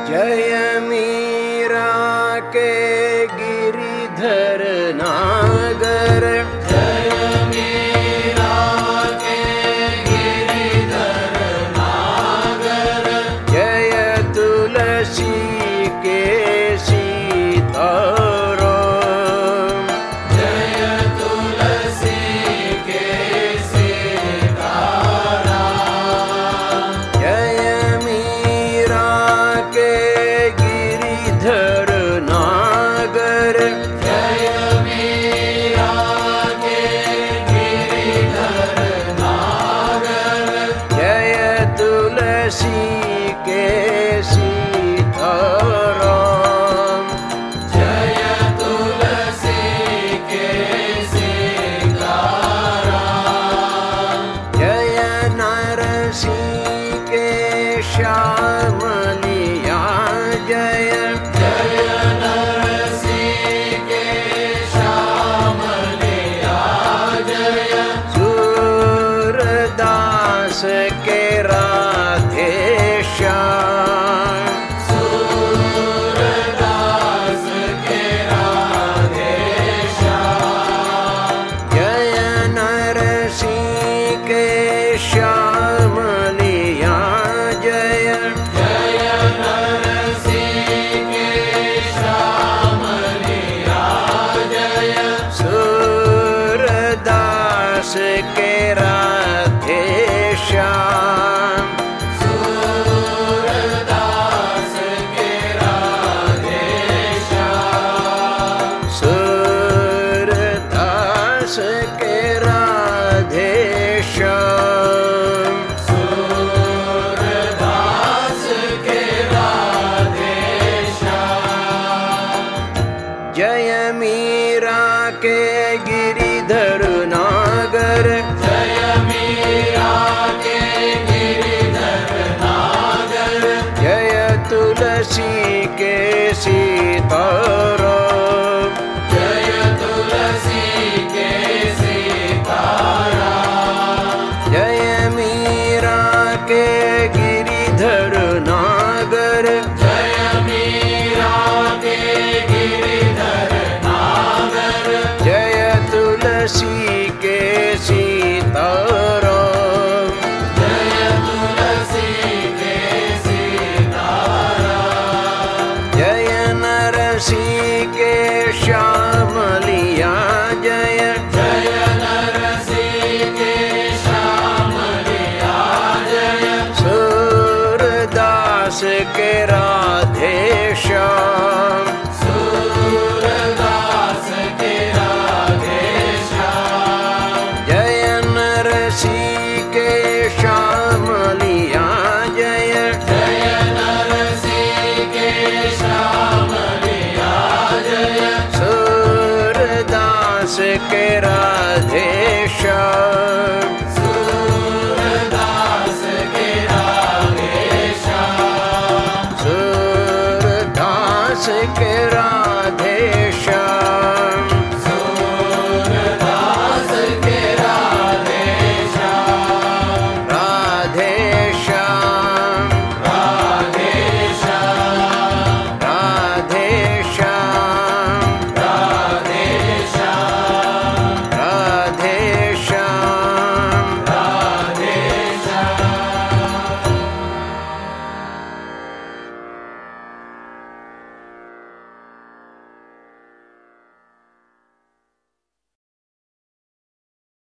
जय मीरा के गिरिधर नागर, जय मीरा के गिरिधर नागर, जय तुलसी के सीताराम, जय तुलसी के सीताराम, जय मीरा के गिरिधर नागर, जय मीरा के गिरिधर नागर, जय तुलसी के सीताराम, जय तुलसी के सीताराम, जय नरसिंह के श्याम लिया, जय जय नरसिंह के श्याम लिया, जय सूरदास के राधे श्याम, सूरदास के राधे श्याम, जय नरसिंह के श्याम लिया, जय जय नरसिंह के श्याम लिया, जय सूरदास के राधे श्याम, सूरदास के राधे श्याम, सूरदास के राधे श्याम, सूरदास के राधे श्याम, जय मीरा के गिरिधर नागर, जय मीरा के गिरिधर नागर, जय तुलसी के सीताराम, जय तुलसी के सीताराम, जय मीरा के गिरिधर नागर, जय मीरा के गिरिधर नागर, जय तुलसी के सीताराम, जय तुलसी के सीताराम, जय नरसिंह के श्याम लिया, जय जय नरसिंह के श्याम लिया, जय सूरदास के राधे श्याम, सूरदास के राधे श्याम, जय नरसिंह के श्याम लिया, जय जय नरसिंह के श्याम लिया, जय सूरदास के राधे श्याम, सूरदास के राधे श्याम, सूरदास के राधे